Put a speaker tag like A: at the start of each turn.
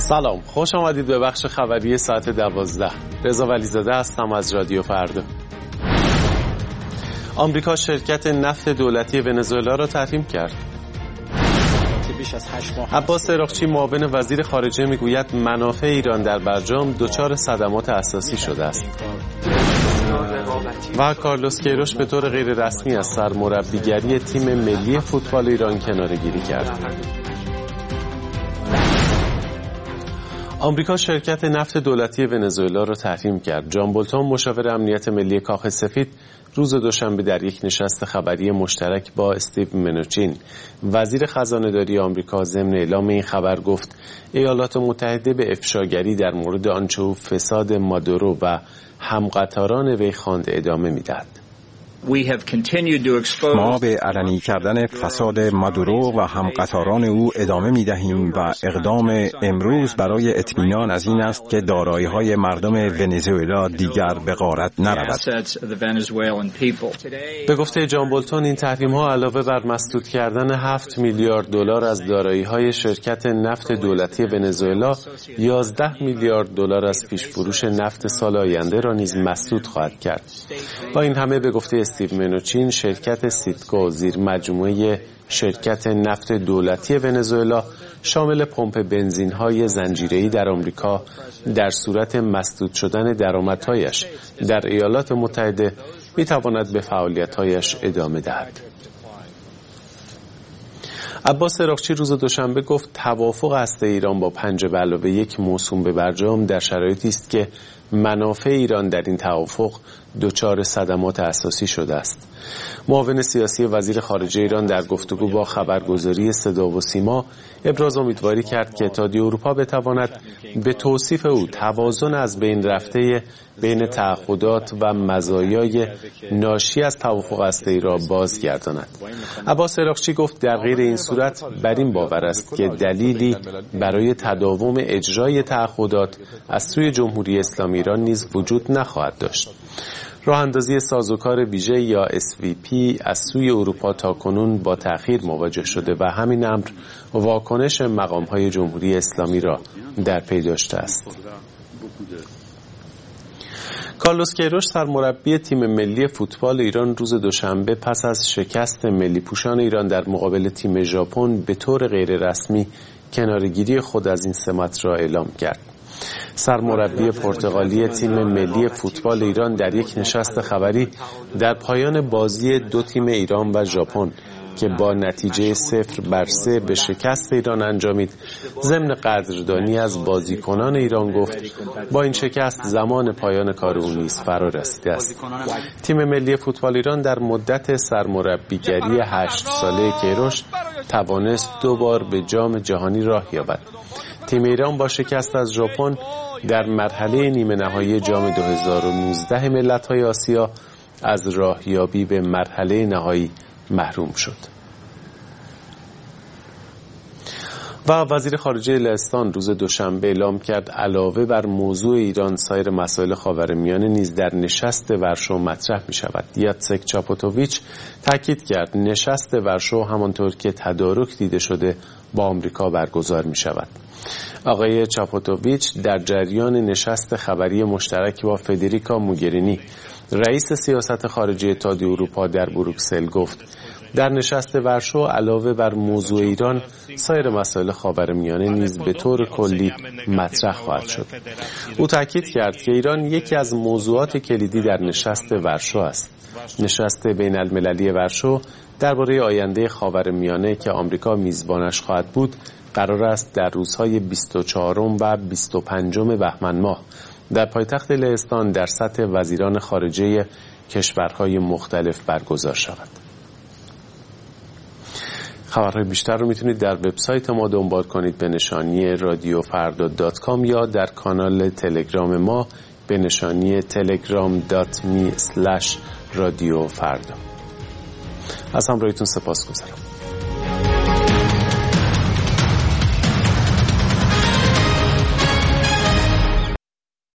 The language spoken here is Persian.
A: سلام، خوش آمدید به بخش خبری ساعت 12. رضا ولیزاده هستم از رادیو فردا. آمریکا شرکت نفت دولتی ونزوئلا را تحریم کرد. عباس عراقچی معاون وزیر خارجه میگوید منافع ایران در برجام دچار صدمات اساسی شده است. و کارلوس کیروش به طور غیر رسمی از سرمربیگری تیم ملی فوتبال ایران کناره‌گیری کرد. آمریکا شرکت نفت دولتی ونزوئلا را تحریم کرد. جان بولتون مشاور امنیت ملی کاخ سفید روز دوشنبه در یک نشست خبری مشترک با استیو منوچین وزیر خزانه‌داری آمریکا ضمن اعلام این خبر گفت ایالات متحده به افشاگری در مورد آنچه او فساد مادورو و همقطاران وی خواند ادامه می‌دهد.
B: ما به علنی کردن فساد مادورو و همقطاران او ادامه می دهیم و اقدام امروز برای اطمینان از این است که دارایی‌های مردم ونزوئلا دیگر به غارت نرود.
A: به گفته جان بولتون این تحریم‌ها علاوه بر مسدود کردن 7 میلیارد دلار از دارایی‌های شرکت نفت دولتی ونزوئلا 11 میلیارد دلار از پیش فروش نفت سال آینده را نیز مسدود خواهد کرد. با این همه به گفته استیو منوچین شرکت سیتکو زیر مجموعه شرکت نفت دولتی ونزوئلا شامل پمپ بنزین‌های زنجیره‌ای در آمریکا در صورت مسدود شدن درآمدهایش در ایالات متحده می‌تواند به فعالیت‌هایش ادامه دهد. عباس عراقچی روز دوشنبه گفت توافق هسته ایران با 5+1 موسوم به برجام در شرایطی است که منافع ایران در این توافق دچار صدمات اساسی شده است. معاون سیاسی وزیر خارجه ایران در گفتگو با خبرگزاری صدا و سیما ابراز امیدواری کرد که اتحادیه اروپا بتواند به توصیف او توازن از بین رفته بین تعهدات و مزایای ناشی از توافق هسته‌ای را بازگرداند. عباس عراقچی گفت در غیر این صورت بر این باور است که دلیلی برای تداوم اجرای تعهدات از سوی جمهوری اسلامی ایران نیز وجود نخواهد داشت. راه اندازی سازوکار ویژه یا SVP از سوی اروپا تاکنون با تأخیر مواجه شده و همین امر واکنش مقام‌های جمهوری اسلامی را در پی داشته است. کارلوس کیروش سرمربی تیم ملی فوتبال ایران روز دوشنبه پس از شکست ملی پوشان ایران در مقابل تیم ژاپن به طور غیر رسمی کناره‌گیری خود از این سمت را اعلام کرد. سرمربی پرتغالی تیم ملی فوتبال ایران در یک نشست خبری در پایان بازی دو تیم ایران و ژاپن که با نتیجه 0-3 به شکست ایران انجامید ضمن قدردانی از بازیکنان ایران گفت با این شکست زمان پایان کار او نیز فرا رسیده است. تیم ملی فوتبال ایران در مدت سرمربیگری 8 ساله کیروش توانست 2 بار به جام جهانی راه یابد. تیم ایران با شکست از ژاپن در مرحله نیمه نهایی جام 2019 ملت‌های آسیا از راهیابی به مرحله نهایی محروم شد. و وزیر خارجه لهستان روز دوشنبه اعلام کرد علاوه بر موضوع ایران سایر مسائل خاورمیانه نیز در نشست ورشو مطرح می شود. یاتسک چاپوتوویچ تاکید کرد نشست ورشو همانطور که تدارک دیده شده با آمریکا برگزار می شود. آقای چاپوتوویچ در جریان نشست خبری مشترک با فدریکا موگرینی رئیس سیاست خارجی اتحادیه اروپا در بروکسل گفت در نشست ورشو علاوه بر موضوع ایران سایر مسائل خاورمیانه نیز به طور کلی مطرح خواهد شد. او تاکید کرد که ایران یکی از موضوعات کلیدی در نشست ورشو است. نشست بین المللی ورشو درباره آینده خاورمیانه که آمریکا میزبانش خواهد بود قرار است در روزهای 24 و 25 بهمن ماه در پایتخت لهستان در سطح وزیران خارجه کشورهای مختلف برگزار شود. خبرهای بیشتر رو میتونید در وبسایت ما دنبال کنید به نشانی radiofarda.com یا در کانال تلگرام ما به نشانی telegram.me/radiofarda. از همراهیتون سپاسگزارم.